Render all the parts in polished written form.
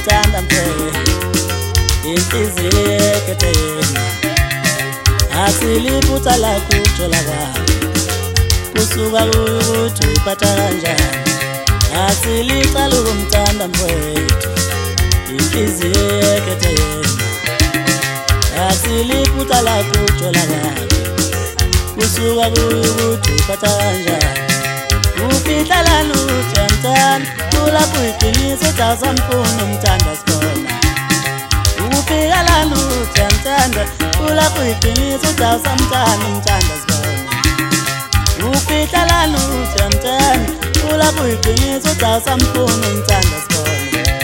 umthanda mfowethu inhliziyo ekethena asiliphutha lakho utholakala kusuka ukuthi uphatha kanjani asilicala ukumthanda mfowethu inhliziyo ekethena asiliphutha lakho utholakala kusuka ukuthi uphatha kanjani ufihlelana ukuthi uyamthanda kulapho iqiniso uzasamfuna umthanda sikhona ufihlelana ukuthi uyamthanda kulapho iqiniso uzasamthanda umthanda sikhona ufihlelana ukuthi uyamthanda kulapho iqiniso uzasamfuna umthanda sikhona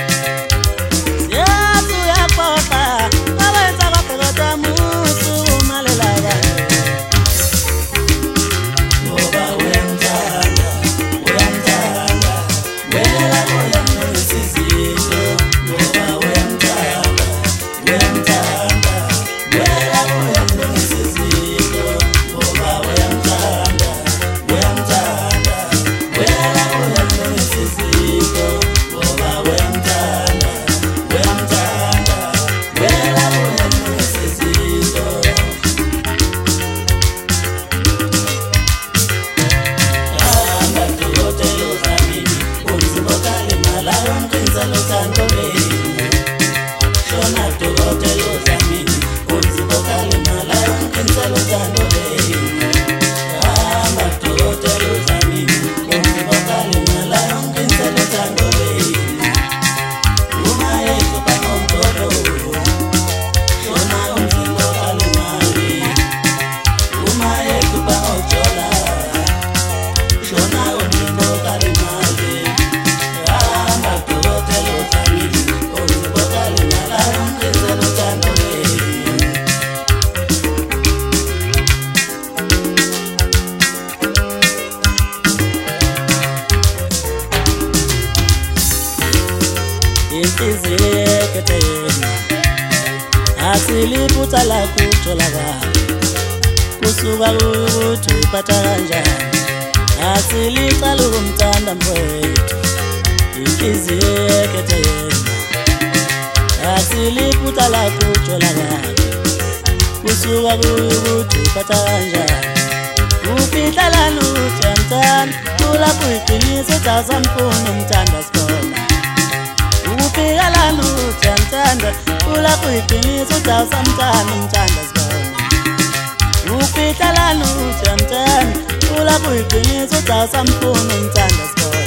siyazi uyakhohlwa awenza kwabhekota musu umalela abantu inhliziyo ekethena asiliphutha lakho utholakala kusuka ukuthi uphatha kanjani asilicala ukumthanda mfowethu inhliziyo ekethena asiliphutha lakho utholakala kusuka ukuthi uphatha kanjani ufihlelana ukuthi uyamthanda kulapho iqiniso uzasamfuna umthanda sikhona ufihlelana ukuthi uyamthanda kulapho iqiniso uzasamthanda umthanda sikhona ufihlelana ukuthi uyamthanda kulapho iqiniso uzasamfuna umthanda sikhona